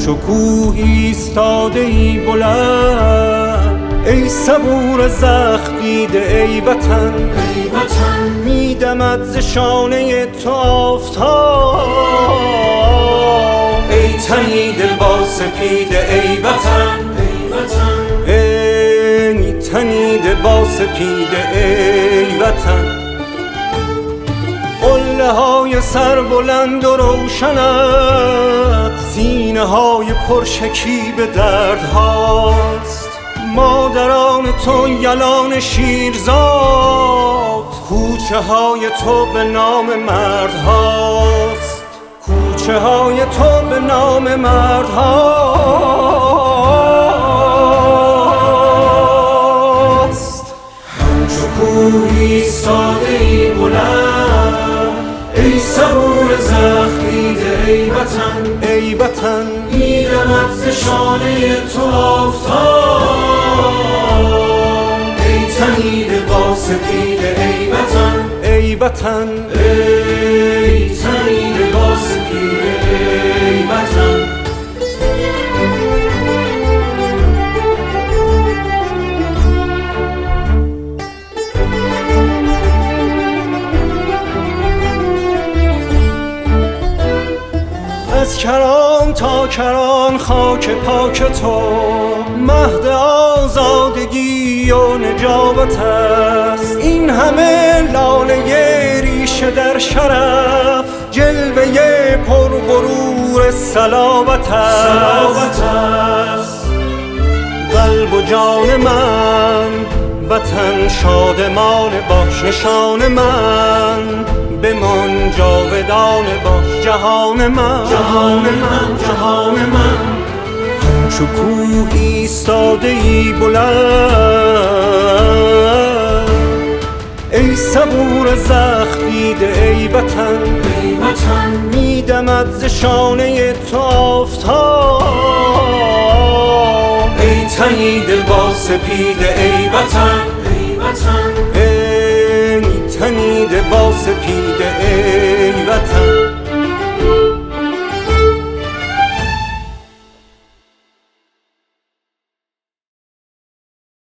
همچو کوه ایستاده ای بلند، ای صبور زخم دیده ای وطن، میدمد ز شانه تو آفتاب. ای تنیده با سپیده ای وطن، ای تنیده با سپیده ای وطن. قله های سر بلند و روشنت، سینه های پرشکیب دردهاست. مادران تو یلان شیرزاد، کوچه های تو به نام مردهاست، کوچه های تو به نام مردهاست. همچو کوه ایستاده ای بلند، ای صبور زخم دیده ای وطن، ای وطن میدمد ز شانه تو آفتاب. ای تنیده با سپیده ای وطن، ای وطن ای تنیده با سپیده ای وطن. از کران تا کران خاک پاک تو، مهد آزادگی و نجابت است. این همه لاله ریشه در شرف، جلوه پرغرور صلابت است. قلب و جان من وطن شادمان باش، نشان من بمان جاودان باش. جهان من، جهان من، جهان من. همچو کوه ایستاده ای بلند، ای صبور زخم دیده ای وطن، ای وطن میدمد ز شانه تو آفتاب. ای تنیده با سپیده ای وطن، ای وطن